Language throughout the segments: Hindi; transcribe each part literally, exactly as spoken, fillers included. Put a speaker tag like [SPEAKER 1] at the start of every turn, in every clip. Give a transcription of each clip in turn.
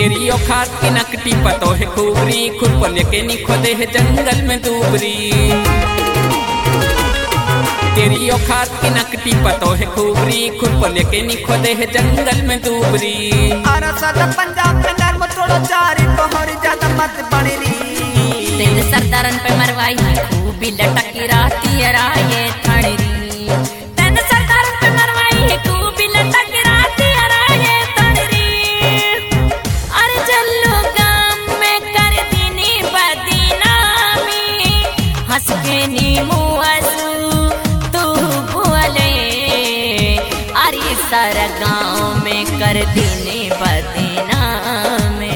[SPEAKER 1] तेरी औकात की नकटी पतो है खूबरी, खुद को लेके नी खोदे है जंगल में दूबरी। तेरी औकात की नकटी पतो है खूबरी, खुद को लेके नी खोदे है जंगल में दूबरी।
[SPEAKER 2] अरे सादा पंजाब में नर्म थोड़ा चारी तोहरी ज्यादा मत बनेरी।
[SPEAKER 3] तेरे सरदारन पे मरवाई खूबी लटकी राती अराये थड़री। तेरे सरदारन पे मरवाई खूबी लटकी राती अराये थड़री। अरे जल्लू गाम में कर दीनी बदनामी, हंस के नी मुआसू तू बोले। अरे सारा गाँव में कर दीनी बदनामी।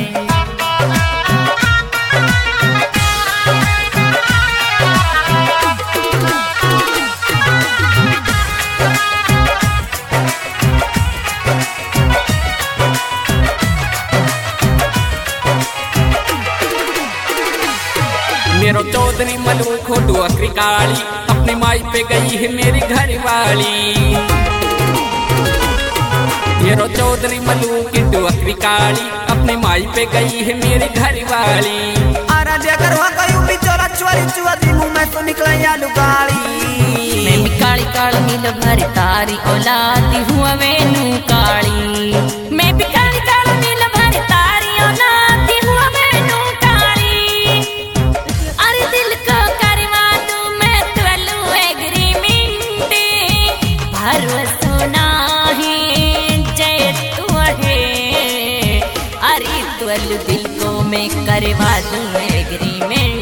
[SPEAKER 1] मेरो चौधरी मलू खोटू अकरी काली, अपनी माई पे गई है मेरी घर वाली। मेरो चौधरी मलू किंटू अकरी काली, अपनी माई पे गई है मेरी घर वाली।
[SPEAKER 2] अरे जेकर हो गई बिचौरा चोरी चुआदी मुंह में तो निकला आलू काली।
[SPEAKER 3] मैं भी काली काली मिल भरी तारी औलादी हुआ वेनू काली। मैं भी काली काली मिल भरी तारी औलादी हुआ वेनू काली। अरे दिल को करवा दूं मैं तुलू एग्रीमेंट, भरोसा नहीं जय तू है। अरे तुलू दिल को मैं करवा दूं एग्रीमेंट।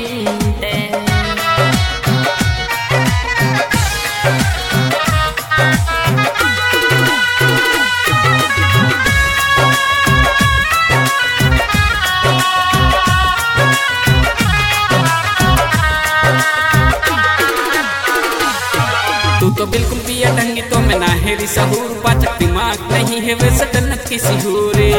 [SPEAKER 1] तू तो बिल्कुल भी अढंगी तो मैं ना हेरी सहूर, पाचक दिमाग नहीं है वैसे जन्नत की सिहूरे।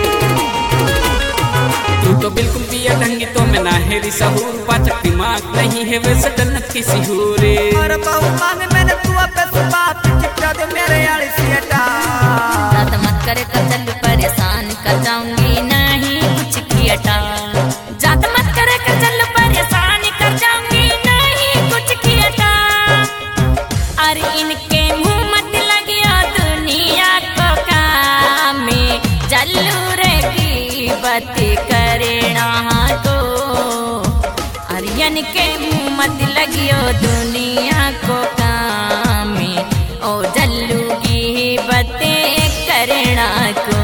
[SPEAKER 1] तू तो बिल्कुल भी अढंगी तो मैं ना हेरी सहूर, पाचक दिमाग नहीं है वैसे जन्नत की सिहूरे।
[SPEAKER 2] और बहु मांगे मैंने तू पे सुबह चिट्टा दे मेरे आली सीटा।
[SPEAKER 3] रात मत करे कर चल परेशान कर जाऊंगी नहीं कुछ कियाटा। जात मत करे कर चल परेशान कर जाऊंगी नहीं कुछ कियाटा। अरे इनके मुंह मत लगिया दुनिया को काम में, जल्लू रे की बात करना को। अरे इनके मुंह मत लगियो दुनिया को काम में, ओ जल्लू की बातें करना को।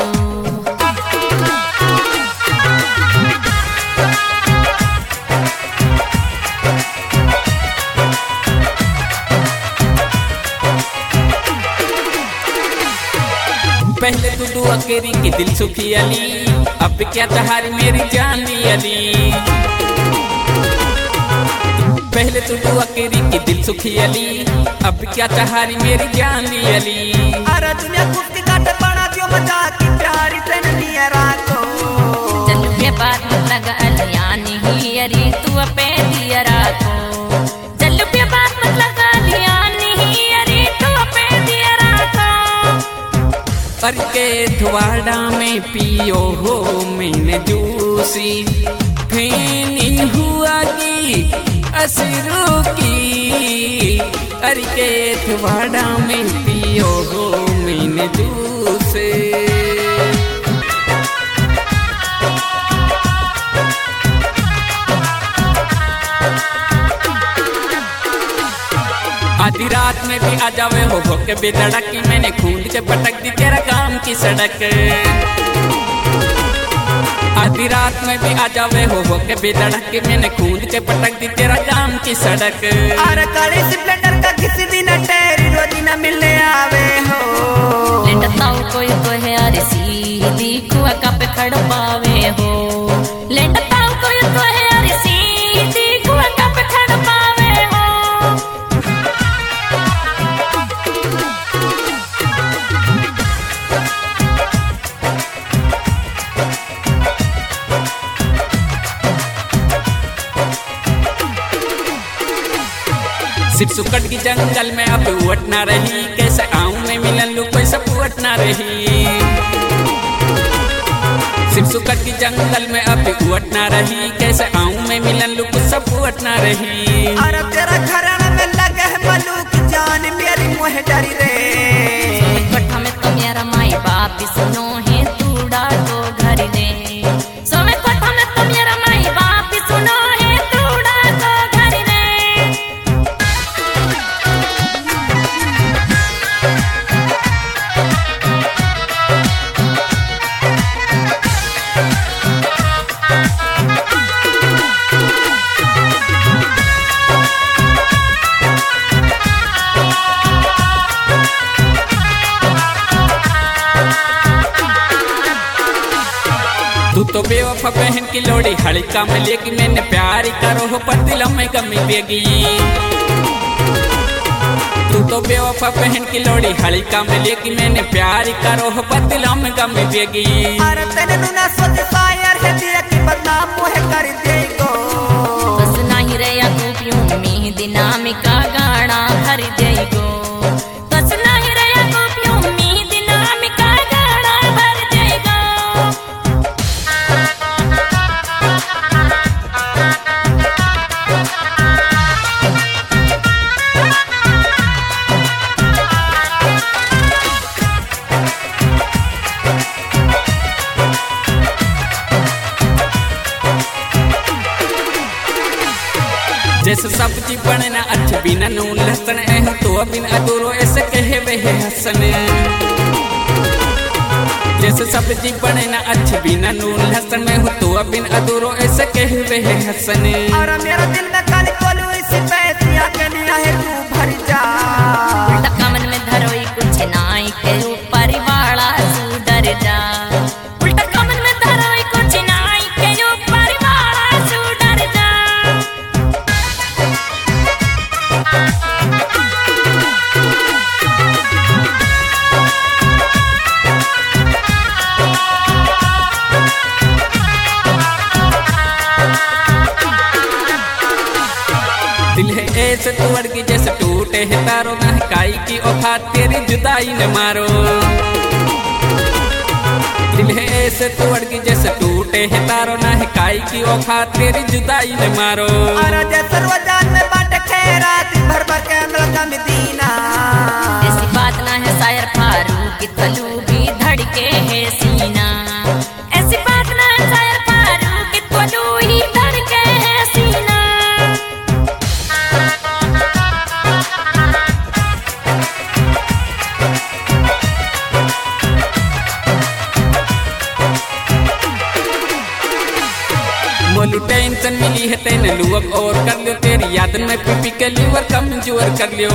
[SPEAKER 1] पहले तू दुआ केरी की दिल सुखी अली, अब क्या तहारी मेरी जान अली। पहले तू दुआ केरी की दिल सुखी अली, अब क्या तहारी मेरी जान अली।
[SPEAKER 2] अरे दुनिया कुत्ती काटे बना दियो मजाक की प्यारी से नहीं है रातो।
[SPEAKER 3] चलू के बात मत लगा अलिया नहीं अरे तू पे दिया रातो। चलू के बात मत लगा अलिया नहीं अरे तू पे दिया रातो।
[SPEAKER 1] पर के धुआड़ा में पियो हो मैंने जूसी, फेनी हुआ की असरों की। अरे के धुआड़ा में पियो हो मैंने जूसे। आधी रात में भी आ जावे हो हो के बेधड़क की, मैंने खून के पटक दी तेरा काम की सड़क। आधी रात में भी आ जावे हो हो के बेधड़क की, मैंने खून के पटक दी तेरा काम की सड़क।
[SPEAKER 2] अरे काली स्प्लेंडर का किसी दिन टेरी रोजी न मिलने आवे हो।
[SPEAKER 3] लेंडताऊ कोई तो है अरे सीधी कुआ का पे खड़ पावे हो। लेंडताऊ कोई तो है अरे सीधी कुआ का पे खड़ पावे हो।
[SPEAKER 1] सिर्फ सुकट की जंगल में अब उट ना रही, कैसे आऊं मैं मिलन लू कोई सपोर्ट ना रही। सिर्फ सुकट की जंगल में अभी उठ ना रही, कैसे आऊं मैं मिलन लुक सब उठ ना रही।
[SPEAKER 2] अरे तेरा घराना में लगे है मलूक जान मेरी मुँह डरी रे।
[SPEAKER 3] कोठा में तो मेरा माई बाप सुनो है तूड़ा तो घर रे। सोमे कोठा में तो मेरा माई बाप सुनो है तूड़ा तो घर रे।
[SPEAKER 1] तू तो बेवफा बहन की लोड़ी हड़का में लेगी, मैंने प्यार करो हो पर दिल में गमी देगी। तू तो बेवफा बहन की लोड़ी हड़का में लेगी, मैंने प्यार करो हो पर दिल में गमी देगी।
[SPEAKER 2] अरे तेरे नुना सोच सायर है दिया की बदनाम मुँह कर देगो।
[SPEAKER 3] बस नहीं रे या गोपियों में दिनामिका गाना भर देगो। बस नहीं रे या गोपियों में दिनामिका गाना भर देगो।
[SPEAKER 1] जैसे सब्जी बने ना अच्छे बिना नून लहसुन है तो बिन अधूरो ऐसे कहे वे हसन। जैसे सब्जी बने ना अच्छे बिना नून लहसुन में हो तो बिन अधूरो ऐसे कहे वे हसन।
[SPEAKER 2] और मेरा दिल में काली कोलू इसी पैसिया के लिया है तू भर जा।
[SPEAKER 3] कमन में धरोई कुछ नाई के ऊपर वाला तू डर जा। उल्टा कमन में धरोई कुछ नाई के ऊपर वाला तू डर जा।
[SPEAKER 1] दिल है ऐसे तोड़ की जैसे टूटे है तारो, ना काई की औकात तेरी जुदाई न मारो। दिल है ऐसे तोड़ की जैसे टूटे है तारो, ना काई की औकात तेरी जुदाई न मारो।
[SPEAKER 2] और जैसे रोजान में बाटे खैरात भर भर के अंदर का मदीना।
[SPEAKER 3] ऐसी बात ना है शायर फारूक की तलू भी धड़के है सीना। ऐसी बात ना है शायर फारूक की तलू ही धड़के है सीना।
[SPEAKER 1] बोलू टेंशन मिली है तेने लुअक और कर लियो, तेरी याद में पीपी के लीवर कमजोर कर लियो।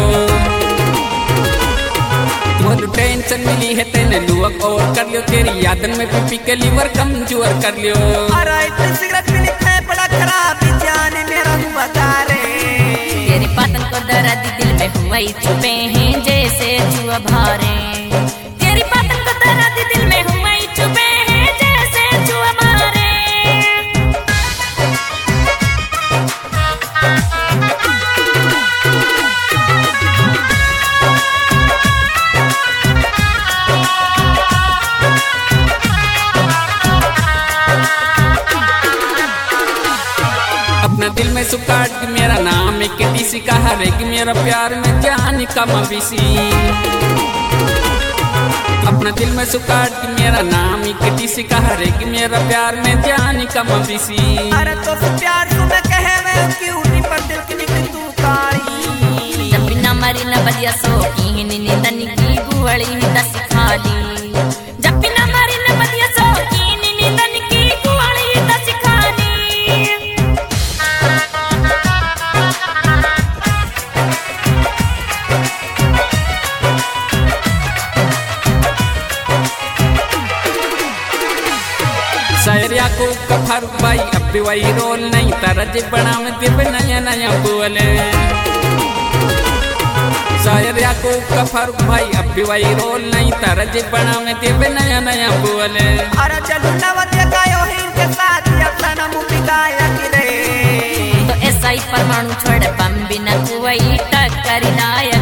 [SPEAKER 1] बोलू टेंशन मिली है तेने लुअक और कर लियो, तेरी याद में पीपी के लीवर कमजोर कर लियो।
[SPEAKER 2] अरे इतनी सिगरेट पीनी है बड़ा खराब जान मेरा हुआ तारे।
[SPEAKER 3] तेरे पातन को दर्द दिल में हुआ ही छुपे हैं जैसे जुआ भारे। तेरी पातन को दर्द दिल में हुआ ही छुपे हैं जैसे जुआ भारे।
[SPEAKER 1] अपना दिल में सुकाट की मेरा नाम एक किसी का हरे कि मेरा प्यार में जान का मवीसी। अपना दिल में सुकाट की मेरा नाम एक किसी का हरे कि मेरा प्यार में जान का मवीसी।
[SPEAKER 2] अरे तो प्यार तुम्हें कहे मैं क्यों नहीं पर दिल की निकली तू काली।
[SPEAKER 3] जब बिना मरी न बदिया सो की निंदन की गुवड़ी दस खाली। जब बिना मरी न बदिया सो की निंदन की गुवड़ी दस खाली।
[SPEAKER 1] शायर याकूब का फारूक भाई अब भी वही रोल नहीं तारा जे बना में दिल नया नया बोले। शायर याकूब का फारूक भाई अब भी वही रोल नहीं तारा जे बना में दिल नया नया बोले।
[SPEAKER 2] अरे चलो नवते गायो ही के साथ अपना नाम बिगाया कि रे।
[SPEAKER 3] तो ऐसा ही परमाणु छोड़ बम बिना कोई टक्कर ना